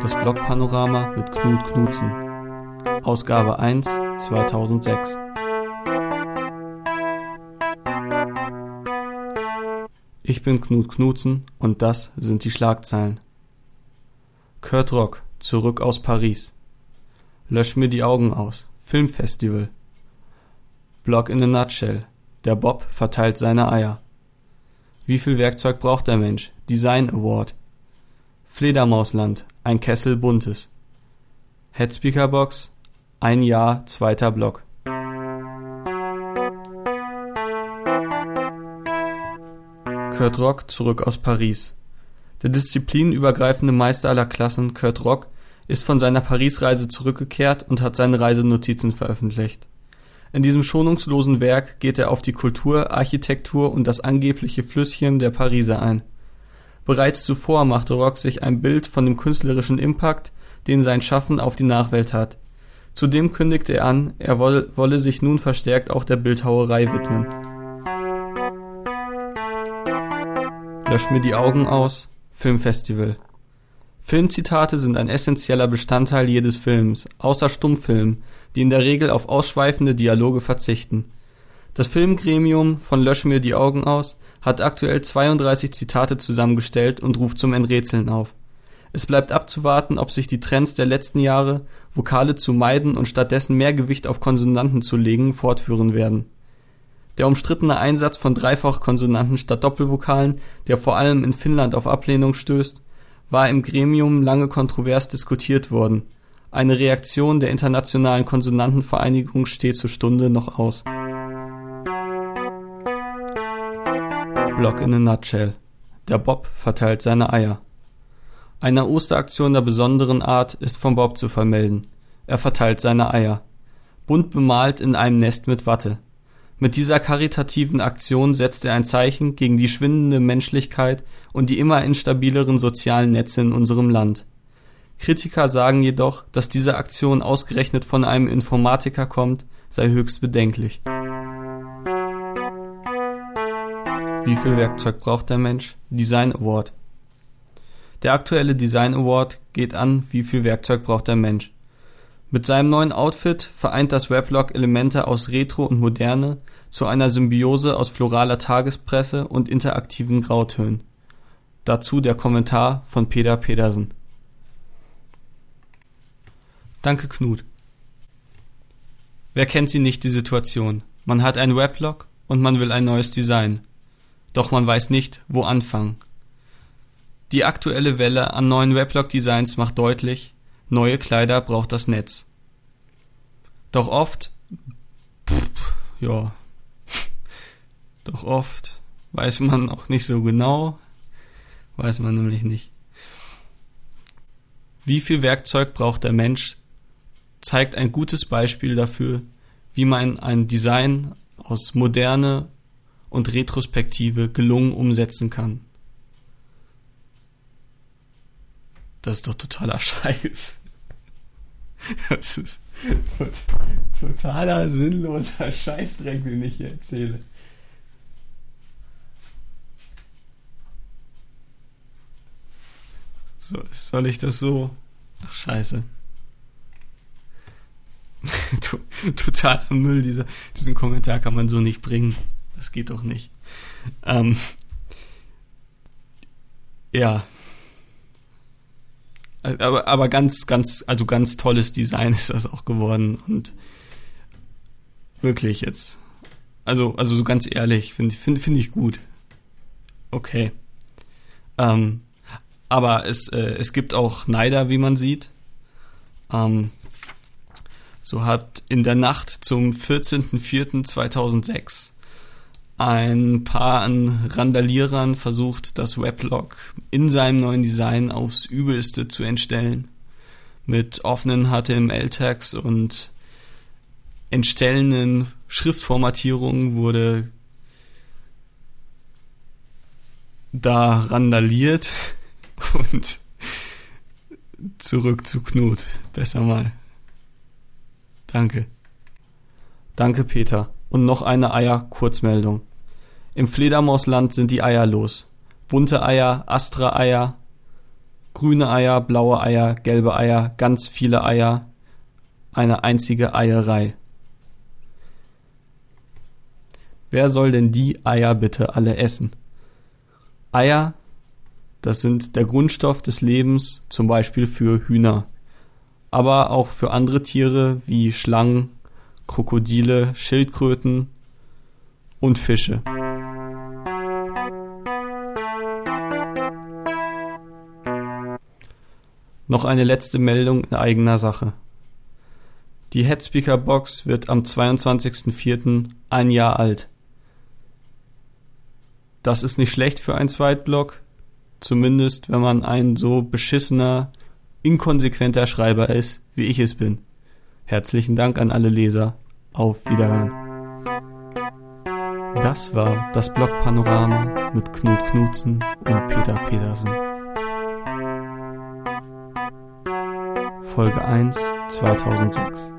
Das Blogpanorama mit Knut Knutzen. Ausgabe 1, 2006. Ich bin Knut Knutzen und das sind die Schlagzeilen. Kurt Rock, zurück aus Paris. Lösch mir die Augen aus. Filmfestival. Blog in a nutshell. Der Bob verteilt seine Eier. Wie viel Werkzeug braucht der Mensch? Design Award. Fledermausland, ein Kessel Buntes. Headspeakerbox, ein Jahr, zweiter Block. Kurt Rock, zurück aus Paris. Der disziplinübergreifende Meister aller Klassen, Kurt Rock, ist von seiner Paris-Reise zurückgekehrt und hat seine Reisenotizen veröffentlicht. In diesem schonungslosen Werk geht er auf die Kultur, Architektur und das angebliche Flüsschen der Pariser ein. Bereits zuvor machte Rock sich ein Bild von dem künstlerischen Impact, den sein Schaffen auf die Nachwelt hat. Zudem kündigte er an, er wolle sich nun verstärkt auch der Bildhauerei widmen. Lösch mir die Augen aus. Filmfestival. Filmzitate sind ein essentieller Bestandteil jedes Films, außer Stummfilmen, die in der Regel auf ausschweifende Dialoge verzichten. Das Filmgremium von Lösch mir die Augen aus hat aktuell 32 Zitate zusammengestellt und ruft zum Enträtseln auf. Es bleibt abzuwarten, ob sich die Trends der letzten Jahre, Vokale zu meiden und stattdessen mehr Gewicht auf Konsonanten zu legen, fortführen werden. Der umstrittene Einsatz von Dreifachkonsonanten statt Doppelvokalen, der vor allem in Finnland auf Ablehnung stößt, war im Gremium lange kontrovers diskutiert worden. Eine Reaktion der Internationalen Konsonantenvereinigung steht zur Stunde noch aus. Blog in a nutshell. Der Bob verteilt seine Eier. Eine Osteraktion der besonderen Art ist vom Bob zu vermelden. Er verteilt seine Eier. Bunt bemalt in einem Nest mit Watte. Mit dieser karitativen Aktion setzt er ein Zeichen gegen die schwindende Menschlichkeit und die immer instabileren sozialen Netze in unserem Land. Kritiker sagen jedoch, dass diese Aktion ausgerechnet von einem Informatiker kommt, sei höchst bedenklich. Wie viel Werkzeug braucht der Mensch? Design Award. Der aktuelle Design Award geht an, wie viel Werkzeug braucht der Mensch. Mit seinem neuen Outfit vereint das Weblog Elemente aus Retro und Moderne zu einer Symbiose aus floraler Tagespresse und interaktiven Grautönen. Dazu der Kommentar von Peter Pedersen. Danke Knut. Wer kennt sie nicht, die Situation? Man hat ein Weblog und man will ein neues Design. Doch man weiß nicht, wo anfangen. Die aktuelle Welle an neuen Weblog-Designs macht deutlich, neue Kleider braucht das Netz. Doch oft weiß man auch nicht so genau, weiß man nämlich nicht. Wie viel Werkzeug braucht der Mensch, zeigt ein gutes Beispiel dafür, wie man ein Design aus Moderne und Retrospektive gelungen umsetzen kann. Das ist doch totaler Scheiß. Das ist totaler sinnloser Scheißdreck, den ich hier erzähle. Soll ich das so? Ach, scheiße. Totaler Müll, diesen Kommentar kann man so nicht bringen. Das geht doch nicht. Ja. Aber ganz tolles Design ist das auch geworden und wirklich jetzt. Also so ganz ehrlich, finde ich gut. Okay. Aber es gibt auch Neider, wie man sieht. So hat in der Nacht zum 14.04.2006 ein Paar an Randalierern versucht, das Weblog in seinem neuen Design aufs Übelste zu entstellen. Mit offenen HTML-Tags und entstellenden Schriftformatierungen wurde da randaliert und zurück zu Knut. Besser mal. Danke. Danke, Peter. Und noch eine Eier-Kurzmeldung. Im Fledermausland sind die Eier los. Bunte Eier, Astra-Eier, Grüne Eier, blaue Eier, gelbe Eier, ganz viele Eier, eine einzige Eierei. Wer soll denn die Eier bitte alle essen? Eier, das sind der Grundstoff des Lebens, zum Beispiel für Hühner, aber auch für andere Tiere wie Schlangen, Krokodile, Schildkröten und Fische. Noch eine letzte Meldung in eigener Sache. Die Headspeaker Box wird am 22.04. ein Jahr alt. Das ist nicht schlecht für einen Zweitblock, zumindest wenn man ein so beschissener, inkonsequenter Schreiber ist, wie ich es bin. Herzlichen Dank an alle Leser. Auf Wiederhören. Das war das Blog-Panorama mit Knut Knutzen und Peter Petersen. Folge 1, 2006.